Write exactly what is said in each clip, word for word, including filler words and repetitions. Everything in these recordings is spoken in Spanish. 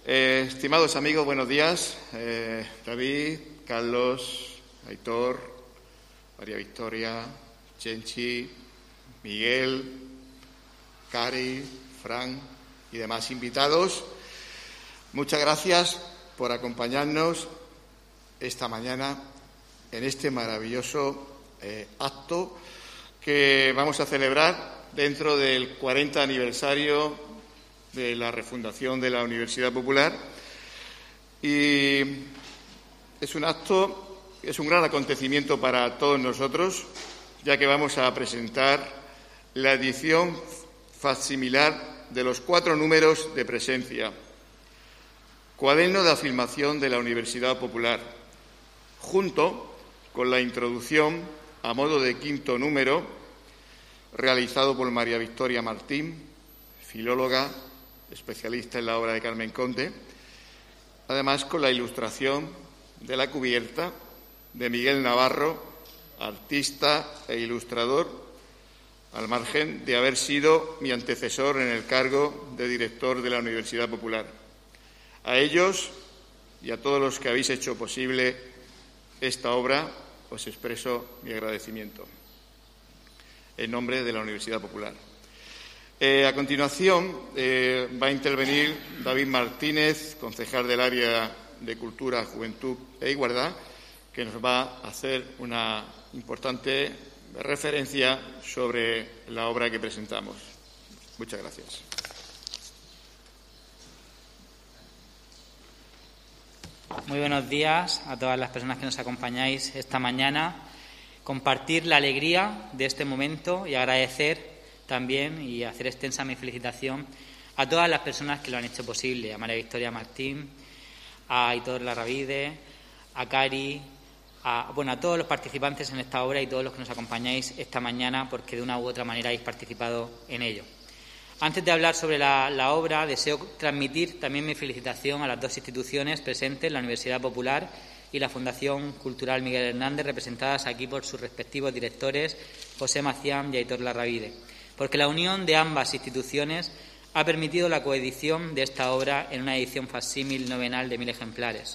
Eh, estimados amigos, buenos días. Eh, David, Carlos, Aitor, María Victoria, Chenchi, Miguel, Cari, Fran y demás invitados. Muchas gracias por acompañarnos esta mañana en este maravilloso eh, acto que vamos a celebrar dentro del cuarenta aniversario de la refundación de la Universidad Popular. Y es un acto, es un gran acontecimiento para todos nosotros, ya que vamos a presentar la edición facsimilar de los cuatro números de presencia, Cuaderno de afirmación de la Universidad Popular, junto con la introducción a modo de quinto número, realizado por María Victoria Martín, filóloga, especialista en la obra de Carmen Conde, además con la ilustración de la cubierta de Miguel Navarro, artista e ilustrador, al margen de haber sido mi antecesor en el cargo de director de la Universidad Popular. A ellos y a todos los que habéis hecho posible esta obra os expreso mi agradecimiento en nombre de la Universidad Popular. Eh, a continuación eh, va a intervenir David Martínez, concejal del área de Cultura, Juventud e Igualdad, que nos va a hacer una importante referencia sobre la obra que presentamos. Muchas gracias. Muy buenos días a todas las personas que nos acompañáis esta mañana. Compartir la alegría de este momento y agradecer también y hacer extensa mi felicitación a todas las personas que lo han hecho posible, a María Victoria Martín, a Aitor Larravide, a Cari, a, bueno, a todos los participantes en esta obra y todos los que nos acompañáis esta mañana porque de una u otra manera habéis participado en ello. Antes de hablar sobre la, la obra, deseo transmitir también mi felicitación a las dos instituciones presentes, la Universidad Popular y la Fundación Cultural Miguel Hernández, representadas aquí por sus respectivos directores, José Macián y Aitor Larravide, porque la unión de ambas instituciones ha permitido la coedición de esta obra en una edición facsímil novenal de mil ejemplares.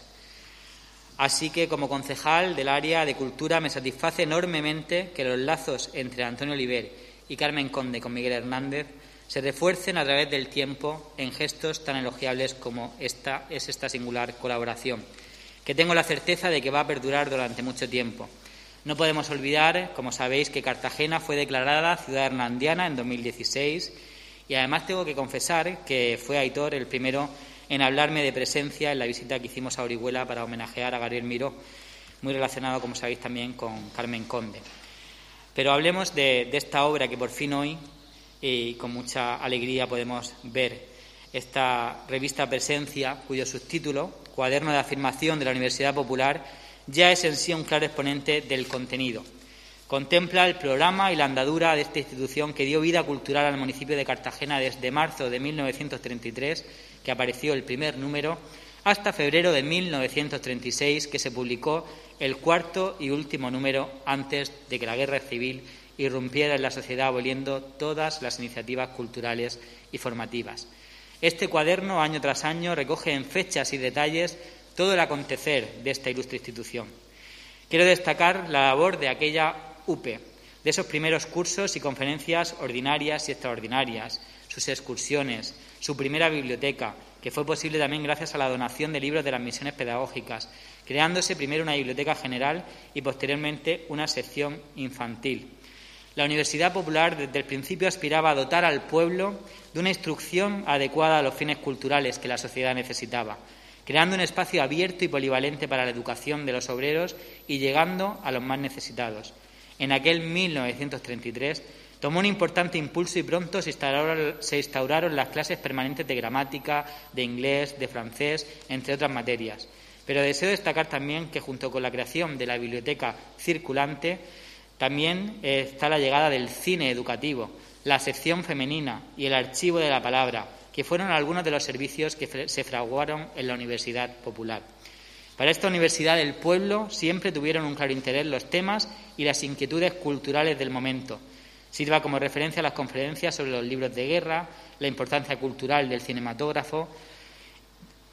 Así que, como concejal del área de Cultura, me satisface enormemente que los lazos entre Antonio Oliver y Carmen Conde con Miguel Hernández se refuercen a través del tiempo en gestos tan elogiables como esta es esta singular colaboración, que tengo la certeza de que va a perdurar durante mucho tiempo. No podemos olvidar, como sabéis, que Cartagena fue declarada ciudad hernandiana en dos mil dieciséis y además tengo que confesar que fue Aitor el primero en hablarme de presencia en la visita que hicimos a Orihuela para homenajear a Gabriel Miró, muy relacionado, como sabéis, también con Carmen Conde. Pero hablemos de, de esta obra que por fin hoy, y con mucha alegría, podemos ver, esta revista Presencia, cuyo subtítulo, Cuaderno de afirmación de la Universidad Popular, ya es en sí un claro exponente del contenido. Contempla el programa y la andadura de esta institución que dio vida cultural al municipio de Cartagena desde marzo de mil novecientos treinta y tres, que apareció el primer número, hasta febrero de mil novecientos treinta y seis, que se publicó el cuarto y último número antes de que la guerra civil irrumpiera en la sociedad, aboliendo todas las iniciativas culturales y formativas. Este cuaderno, año tras año, recoge en fechas y detalles todo el acontecer de esta ilustre institución. Quiero destacar la labor de aquella U P E, de esos primeros cursos y conferencias ordinarias y extraordinarias, sus excursiones, su primera biblioteca, que fue posible también gracias a la donación de libros de las misiones pedagógicas, creándose primero una biblioteca general y posteriormente una sección infantil. La Universidad Popular desde el principio aspiraba a dotar al pueblo de una instrucción adecuada a los fines culturales que la sociedad necesitaba, creando un espacio abierto y polivalente para la educación de los obreros y llegando a los más necesitados. En aquel mil novecientos treinta y tres tomó un importante impulso y pronto se instauraron, se instauraron las clases permanentes de gramática, de inglés, de francés, entre otras materias. Pero deseo destacar también que junto con la creación de la biblioteca circulante también está la llegada del cine educativo, la sección femenina y el archivo de la palabra, que fueron algunos de los servicios que se fraguaron en la Universidad Popular. Para esta Universidad del Pueblo siempre tuvieron un claro interés los temas y las inquietudes culturales del momento. Sirva como referencia a las conferencias sobre los libros de guerra, la importancia cultural del cinematógrafo,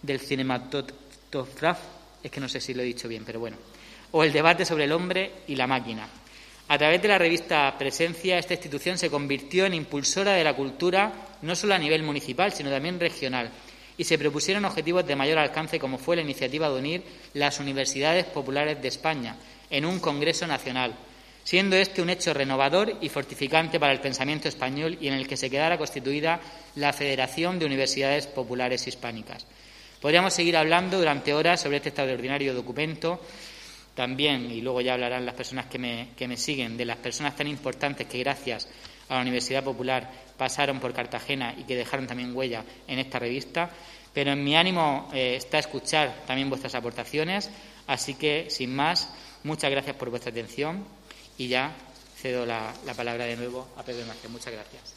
del cinematógrafo, es que no sé si lo he dicho bien, pero bueno, o el debate sobre el hombre y la máquina. A través de la revista Presencia, esta institución se convirtió en impulsora de la cultura no solo a nivel municipal, sino también regional, y se propusieron objetivos de mayor alcance, como fue la iniciativa de unir las universidades populares de España en un congreso nacional, siendo este un hecho renovador y fortificante para el pensamiento español, y en el que se quedara constituida la Federación de Universidades Populares Hispánicas. Podríamos seguir hablando durante horas sobre este extraordinario documento. También, y luego ya hablarán las personas que me, que me siguen, de las personas tan importantes que gracias a la Universidad Popular pasaron por Cartagena y que dejaron también huella en esta revista. Pero en mi ánimo eh, está escuchar también vuestras aportaciones, así que, sin más, muchas gracias por vuestra atención y ya cedo la, la palabra de nuevo a Pedro Márquez. Muchas gracias.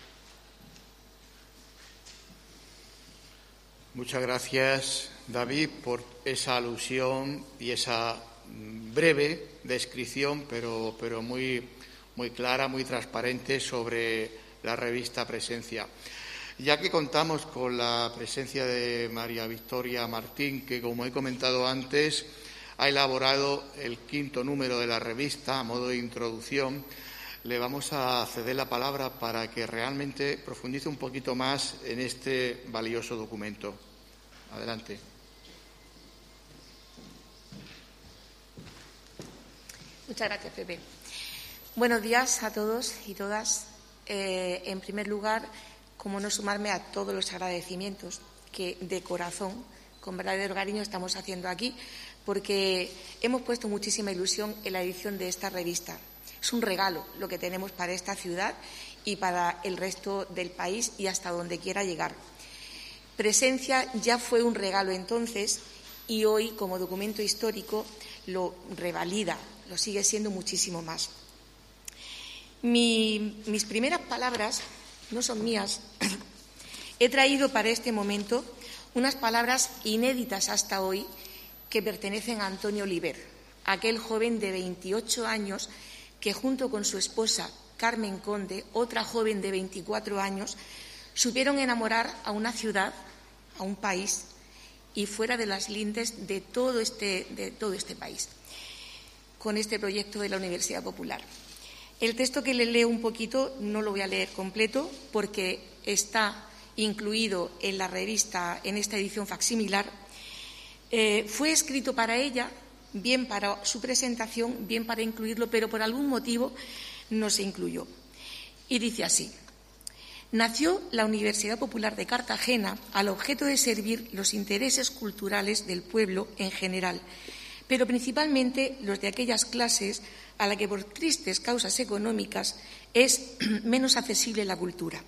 Muchas gracias, David, por esa alusión y esa breve descripción, pero, pero muy, muy clara, muy transparente sobre la revista Presencia. Ya que contamos con la presencia de María Victoria Martín, que, como he comentado antes, ha elaborado el quinto número de la revista a modo de introducción, le vamos a ceder la palabra para que realmente profundice un poquito más en este valioso documento. Adelante. Muchas gracias, Pepe. Buenos días a todos y todas. Eh, en primer lugar, cómo no sumarme a todos los agradecimientos que de corazón, con verdadero cariño, estamos haciendo aquí, porque hemos puesto muchísima ilusión en la edición de esta revista. Es un regalo lo que tenemos para esta ciudad y para el resto del país y hasta donde quiera llegar. Presencia ya fue un regalo entonces y hoy, como documento histórico, lo revalida, lo sigue siendo muchísimo más. Mi, mis primeras palabras no son mías. He traído para este momento unas palabras inéditas hasta hoy que pertenecen a Antonio Oliver, aquel joven de veintiocho años que, junto con su esposa Carmen Conde, otra joven de veinticuatro años, supieron enamorar a una ciudad, a un país y fuera de las lindes de todo este, de todo este país, con este proyecto de la Universidad Popular. El texto que le leo un poquito no lo voy a leer completo porque está incluido en la revista, en esta edición facsimilar. Eh, fue escrito para ella, bien para su presentación, bien para incluirlo, pero por algún motivo no se incluyó. Y dice así: nació la Universidad Popular de Cartagena al objeto de servir los intereses culturales del pueblo en general, pero principalmente los de aquellas clases a las que por tristes causas económicas es menos accesible la cultura.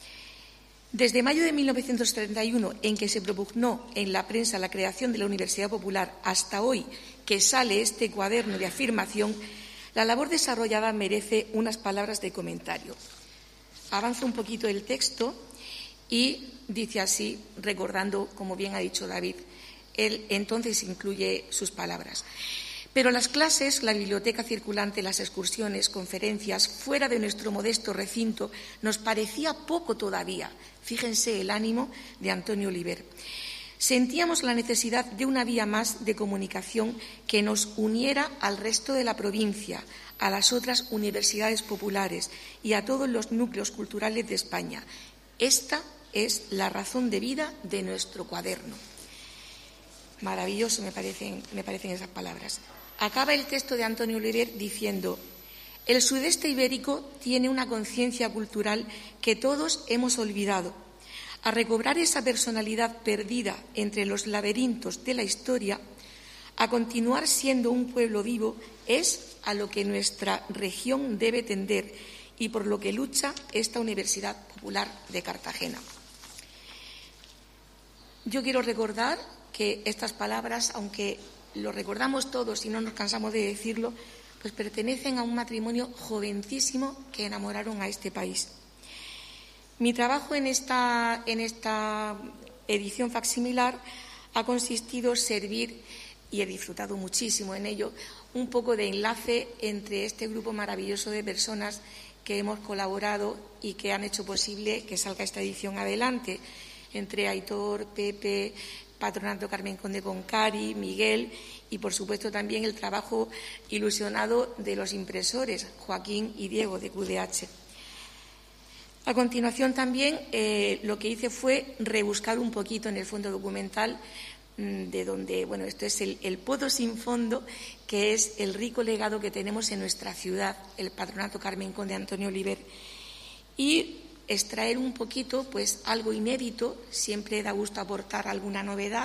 Desde mayo de mil novecientos treinta y uno, en que se propugnó en la prensa la creación de la Universidad Popular, hasta hoy que sale este cuaderno de afirmación, la labor desarrollada merece unas palabras de comentario. Avanzo un poquito el texto y dice así, recordando, como bien ha dicho David, él entonces incluye sus palabras. Pero las clases, la biblioteca circulante, las excursiones, conferencias, fuera de nuestro modesto recinto, nos parecía poco todavía. Fíjense el ánimo de Antonio Oliver. Sentíamos la necesidad de una vía más de comunicación que nos uniera al resto de la provincia, a las otras universidades populares y a todos los núcleos culturales de España. Esta es la razón de vida de nuestro cuaderno. Maravilloso me parecen, me parecen esas palabras. Acaba el texto de Antonio Oliver diciendo: el sudeste ibérico tiene una conciencia cultural que todos hemos olvidado. A recobrar esa personalidad perdida entre los laberintos de la historia, a continuar siendo un pueblo vivo, es a lo que nuestra región debe tender y por lo que lucha esta Universidad Popular de Cartagena. Yo quiero recordar que estas palabras, aunque lo recordamos todos y no nos cansamos de decirlo, pues pertenecen a un matrimonio jovencísimo que enamoraron a este país. Mi trabajo en esta, en esta edición facsimilar ha consistido en servir, y he disfrutado muchísimo en ello, un poco de enlace entre este grupo maravilloso de personas que hemos colaborado y que han hecho posible que salga esta edición adelante, entre Aitor, Pepe, Patronato Carmen Conde con Cari, Miguel y, por supuesto, también el trabajo ilusionado de los impresores, Joaquín y Diego, de Q D H. A continuación, también eh, lo que hice fue rebuscar un poquito en el fondo documental, mmm, de donde, bueno, esto es el, el pozo sin fondo, que es el rico legado que tenemos en nuestra ciudad, el Patronato Carmen Conde Antonio Oliver, y extraer un poquito, pues, algo inédito. Siempre da gusto aportar alguna novedad,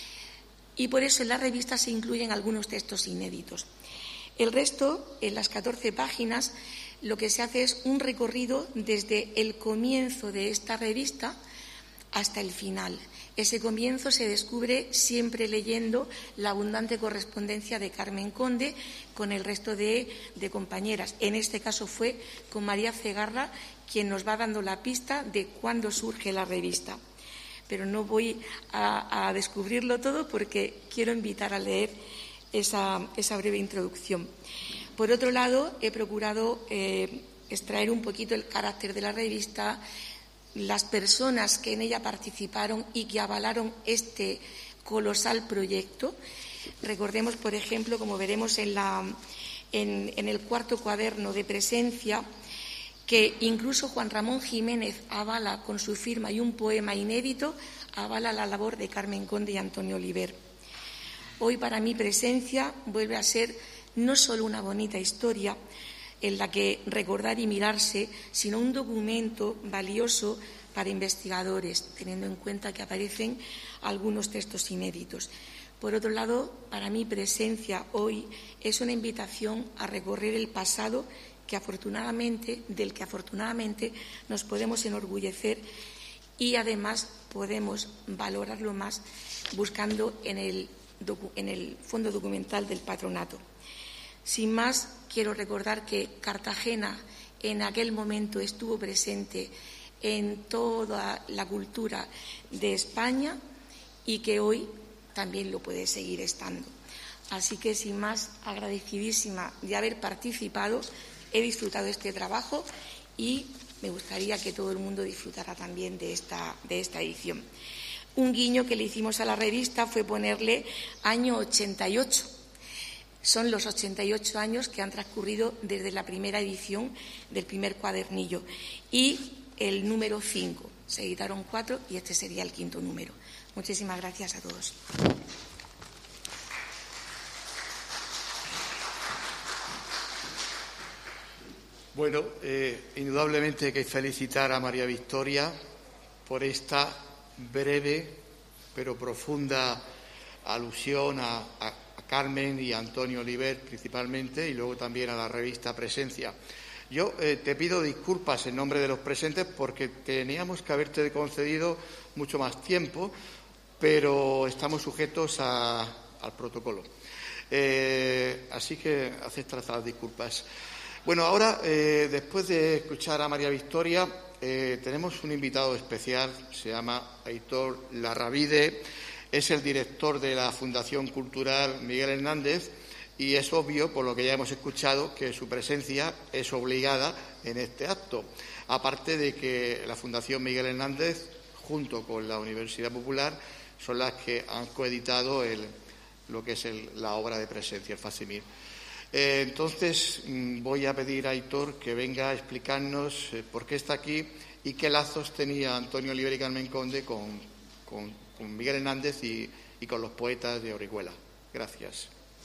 y por eso en la revista se incluyen algunos textos inéditos. El resto, en las catorce páginas, lo que se hace es un recorrido desde el comienzo de esta revista hasta el final. Ese comienzo se descubre siempre leyendo la abundante correspondencia de Carmen Conde con el resto de, de compañeras. En este caso fue con María Cegarra, quien nos va dando la pista de cuándo surge la revista. Pero no voy a, a descubrirlo todo porque quiero invitar a leer esa, esa breve introducción. Por otro lado, he procurado eh, extraer un poquito el carácter de la revista, las personas que en ella participaron y que avalaron este colosal proyecto. Recordemos, por ejemplo, como veremos en, la, en, en el cuarto cuaderno de presencia, que incluso Juan Ramón Jiménez avala con su firma y un poema inédito, avala la labor de Carmen Conde y Antonio Oliver. Hoy, para mi presencia, vuelve a ser no solo una bonita historia en la que recordar y mirarse, sino un documento valioso para investigadores, teniendo en cuenta que aparecen algunos textos inéditos. Por otro lado, para mi presencia hoy es una invitación a recorrer el pasado que afortunadamente, del que afortunadamente nos podemos enorgullecer, y además podemos valorarlo más buscando en el, en el fondo documental del patronato. Sin más, quiero recordar que Cartagena en aquel momento estuvo presente en toda la cultura de España y que hoy también lo puede seguir estando. Así que, sin más, agradecidísima de haber participado, he disfrutado de este trabajo y me gustaría que todo el mundo disfrutara también de esta, de esta edición. Un guiño que le hicimos a la revista fue ponerle año ochenta y ocho. Son los ochenta y ocho años que han transcurrido desde la primera edición del primer cuadernillo. Y el número cinco. Se editaron cuatro y este sería el quinto número. Muchísimas gracias a todos. Bueno, eh, indudablemente hay que felicitar a María Victoria por esta breve pero profunda alusión a, a Carmen y Antonio Oliver principalmente, y luego también a la revista Presencia. Yo eh, te pido disculpas en nombre de los presentes porque teníamos que haberte concedido mucho más tiempo, pero estamos sujetos a, al protocolo. Eh, así que aceptas las disculpas. Bueno, ahora, eh, después de escuchar a María Victoria, eh, tenemos un invitado especial, se llama Aitor Larravide. Es el director de la Fundación Cultural Miguel Hernández y es obvio, por lo que ya hemos escuchado, que su presencia es obligada en este acto. Aparte de que la Fundación Miguel Hernández, junto con la Universidad Popular, son las que han coeditado el, lo que es el, la obra de Presencia, el facsimil. Eh, entonces, voy a pedir a Aitor que venga a explicarnos eh, por qué está aquí y qué lazos tenía Antonio Oliver y Carmen Conde con, con, con Miguel Hernández y, y con los poetas de Orihuela. Gracias.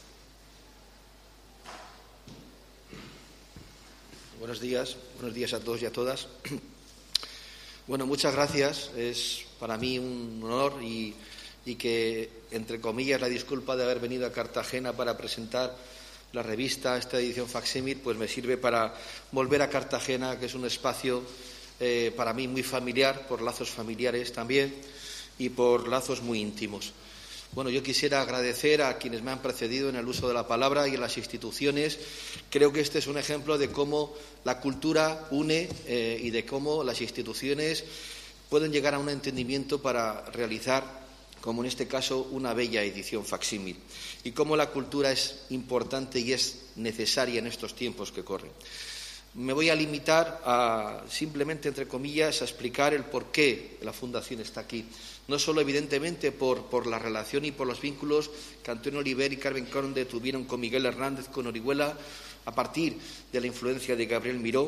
Buenos días, buenos días a todos y a todas. Bueno, muchas gracias. Es para mí un honor y, y que, entre comillas, la disculpa de haber venido a Cartagena para presentar la revista, esta edición facsímil, pues me sirve para volver a Cartagena, que es un espacio eh, para mí muy familiar, por lazos familiares también y por lazos muy íntimos. Bueno, yo quisiera agradecer a quienes me han precedido en el uso de la palabra y en las instituciones. Creo que este es un ejemplo de cómo la cultura une eh, y de cómo las instituciones pueden llegar a un entendimiento para realizar, como en este caso, una bella edición facsímil, y cómo la cultura es importante y es necesaria en estos tiempos que corren. Me voy a limitar a simplemente, entre comillas, a explicar el por qué la Fundación está aquí. No solo, evidentemente, por, por la relación y por los vínculos que Antonio Oliver y Carmen Conde tuvieron con Miguel Hernández, con Orihuela, a partir de la influencia de Gabriel Miró,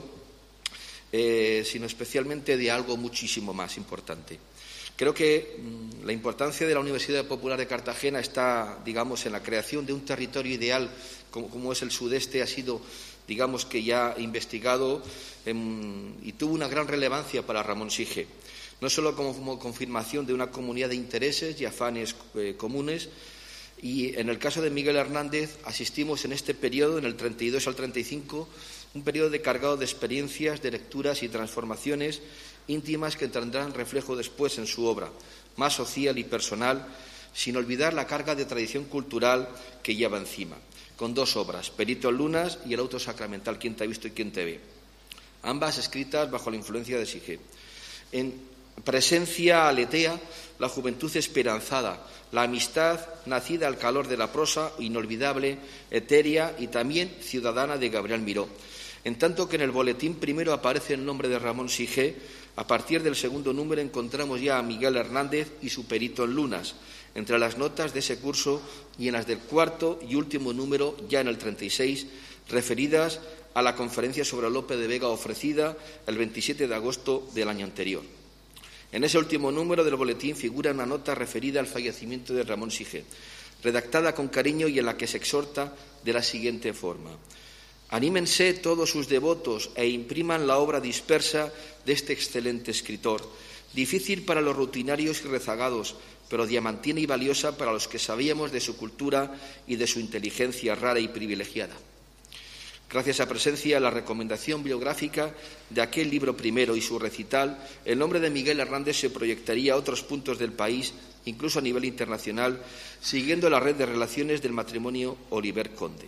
eh, sino especialmente de algo muchísimo más importante. Creo que mmm, la importancia de la Universidad Popular de Cartagena está, digamos, en la creación de un territorio ideal como, como es el sudeste, ha sido, digamos, que ya investigado en, y tuvo una gran relevancia para Ramón Sige, no solo como, como confirmación de una comunidad de intereses y afanes eh, comunes. Y en el caso de Miguel Hernández asistimos en este periodo, en el treinta y dos al treinta y cinco, un periodo de cargado de experiencias, de lecturas y transformaciones íntimas que tendrán reflejo después en su obra, más social y personal, sin olvidar la carga de tradición cultural que lleva encima, con dos obras, Perito en Lunas y El auto sacramental, ¿Quién te ha visto y quién te ve?, ambas escritas bajo la influencia de Sige. En presencia aletea la juventud esperanzada, la amistad nacida al calor de la prosa, inolvidable, etérea y también ciudadana de Gabriel Miró. En tanto que en el boletín primero aparece el nombre de Ramón Sige, a partir del segundo número encontramos ya a Miguel Hernández y su Perito en Lunas, entre las notas de ese curso, y en las del cuarto y último número, ya en el treinta y seis, referidas a la conferencia sobre Lope de Vega ofrecida el veintisiete de agosto del año anterior. En ese último número del boletín figura una nota referida al fallecimiento de Ramón Sige, redactada con cariño y en la que se exhorta de la siguiente forma: anímense todos sus devotos e impriman la obra dispersa de este excelente escritor, difícil para los rutinarios y rezagados, pero diamantina y valiosa para los que sabíamos de su cultura y de su inteligencia rara y privilegiada. Gracias a presencia, la recomendación biográfica de aquel libro primero y su recital, el nombre de Miguel Hernández se proyectaría a otros puntos del país, incluso a nivel internacional, siguiendo la red de relaciones del matrimonio Oliver-Conde.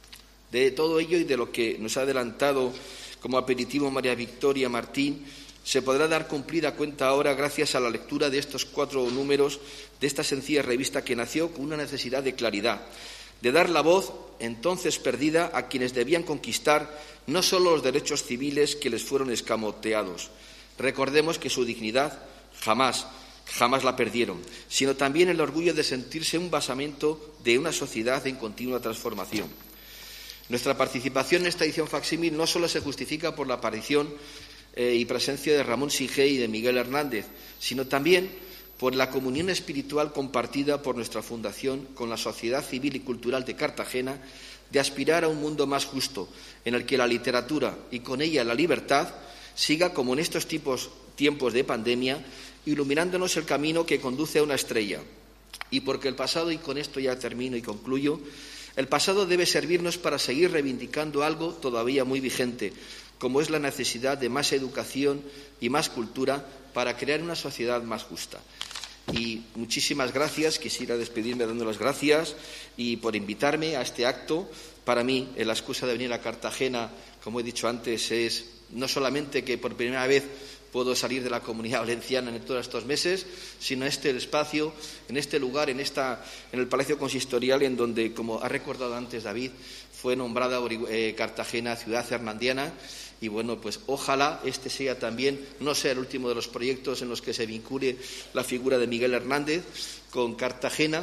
De todo ello y de lo que nos ha adelantado como aperitivo María Victoria Martín, se podrá dar cumplida cuenta ahora gracias a la lectura de estos cuatro números de esta sencilla revista que nació con una necesidad de claridad, de dar la voz, entonces perdida, a quienes debían conquistar no solo los derechos civiles que les fueron escamoteados. Recordemos que su dignidad jamás, jamás la perdieron, sino también el orgullo de sentirse un basamento de una sociedad en continua transformación. Nuestra participación en esta edición facsímil no solo se justifica por la aparición eh, y presencia de Ramón Sige y de Miguel Hernández, sino también por la comunión espiritual compartida por nuestra fundación con la sociedad civil y cultural de Cartagena, de aspirar a un mundo más justo, en el que la literatura y con ella la libertad siga, como en estos tipos, tiempos de pandemia, iluminándonos el camino que conduce a una estrella. Y porque el pasado, y con esto ya termino y concluyo, el pasado debe servirnos para seguir reivindicando algo todavía muy vigente, como es la necesidad de más educación y más cultura para crear una sociedad más justa. Y muchísimas gracias, quisiera despedirme dando las gracias y por invitarme a este acto. Para mí, la excusa de venir a Cartagena, como he dicho antes, es no solamente que por primera vez puedo salir de la Comunidad Valenciana en todos estos meses, sino este espacio, en este lugar, en, esta, en el Palacio Consistorial, en donde, como ha recordado antes David, fue nombrada eh, Cartagena ciudad hernandiana. Y bueno, pues ojalá este sea también, no sea el último de los proyectos en los que se vincule la figura de Miguel Hernández con Cartagena.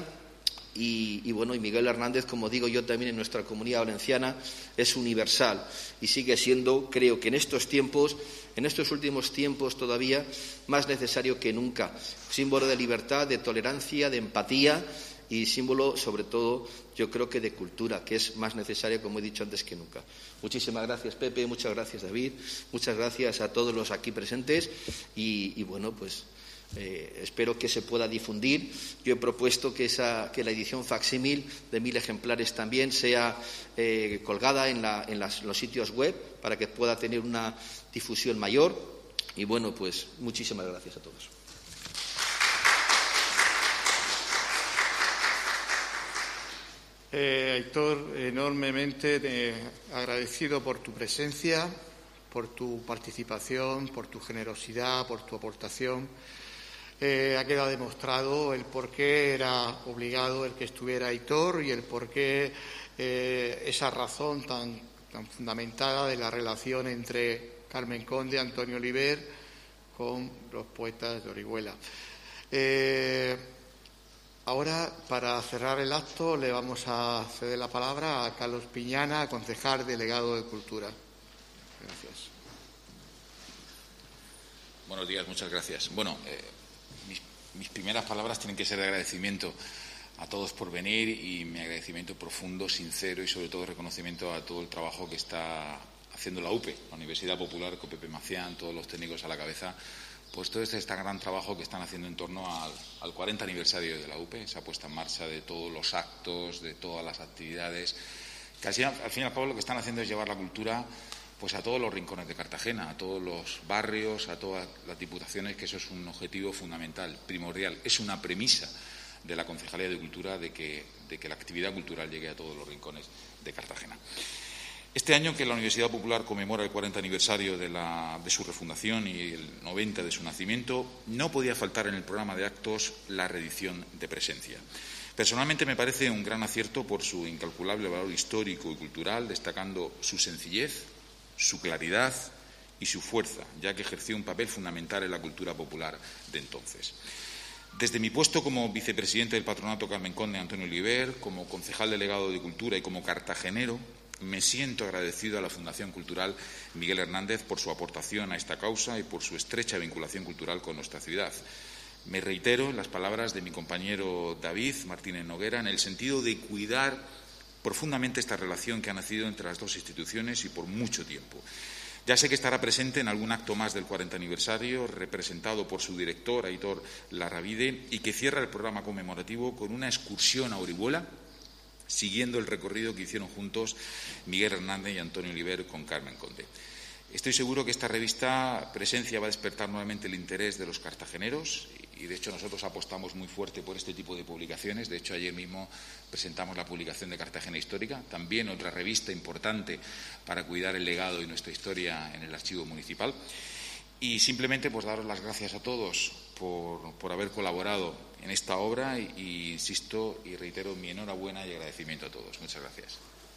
Y, y bueno, y Miguel Hernández, como digo yo también en nuestra Comunidad Valenciana, es universal y sigue siendo, creo que en estos tiempos, en estos últimos tiempos todavía, más necesario que nunca. Símbolo de libertad, de tolerancia, de empatía y símbolo, sobre todo, yo creo que de cultura, que es más necesaria, como he dicho antes, que nunca. Muchísimas gracias, Pepe, muchas gracias, David, muchas gracias a todos los aquí presentes y, y bueno, pues eh, espero que se pueda difundir. Yo he propuesto que, esa, que la edición facsímil de mil ejemplares también sea eh, colgada en, la, en las, los sitios web para que pueda tener una difusión mayor y bueno, pues muchísimas gracias a todos. Eh, Aitor, enormemente eh, agradecido por tu presencia, por tu participación, por tu generosidad, por tu aportación. Eh, ha quedado demostrado el por qué era obligado el que estuviera Aitor y el por qué eh, esa razón tan, tan fundamentada de la relación entre Carmen Conde, Antonio Oliver, con los poetas de Orihuela. Eh, ahora, para cerrar el acto, le vamos a ceder la palabra a Carlos Piñana, concejal delegado de Cultura. Gracias. Buenos días, muchas gracias. Bueno, eh, mis, mis primeras palabras tienen que ser de agradecimiento a todos por venir y mi agradecimiento profundo, sincero y sobre todo reconocimiento a todo el trabajo que está haciendo la U P E, la Universidad Popular, con Pepe Macián, todos los técnicos a la cabeza, pues todo este, este gran trabajo que están haciendo en torno al, al cuarenta aniversario de la U P E, esa puesta en marcha de todos los actos, de todas las actividades, que al fin, al fin y al cabo lo que están haciendo es llevar la cultura pues a todos los rincones de Cartagena, a todos los barrios, a todas las diputaciones, que eso es un objetivo fundamental, primordial, es una premisa de la Concejalía de Cultura de que, de que la actividad cultural llegue a todos los rincones de Cartagena. Este año que la Universidad Popular conmemora el cuarenta aniversario de, la, de su refundación y el noventa de su nacimiento, no podía faltar en el programa de actos la reedición de Presencia. Personalmente me parece un gran acierto por su incalculable valor histórico y cultural, destacando su sencillez, su claridad y su fuerza, ya que ejerció un papel fundamental en la cultura popular de entonces. Desde mi puesto como vicepresidente del Patronato Carmen Conde, Antonio Oliver, como concejal delegado de Cultura y como cartagenero, me siento agradecido a la Fundación Cultural Miguel Hernández por su aportación a esta causa y por su estrecha vinculación cultural con nuestra ciudad. Me reitero en las palabras de mi compañero David Martínez Noguera en el sentido de cuidar profundamente esta relación que ha nacido entre las dos instituciones y por mucho tiempo. Ya sé que estará presente en algún acto más del cuarenta aniversario, representado por su director, Aitor Larravide, y que cierra el programa conmemorativo con una excursión a Orihuela, siguiendo el recorrido que hicieron juntos Miguel Hernández y Antonio Oliver con Carmen Conde. Estoy seguro que esta revista Presencia va a despertar nuevamente el interés de los cartageneros y, de hecho, nosotros apostamos muy fuerte por este tipo de publicaciones. De hecho, ayer mismo presentamos la publicación de Cartagena Histórica, también otra revista importante para cuidar el legado y nuestra historia en el archivo municipal. Y simplemente pues daros las gracias a todos por, por haber colaborado en esta obra y, y insisto y reitero mi enhorabuena y agradecimiento a todos. Muchas gracias.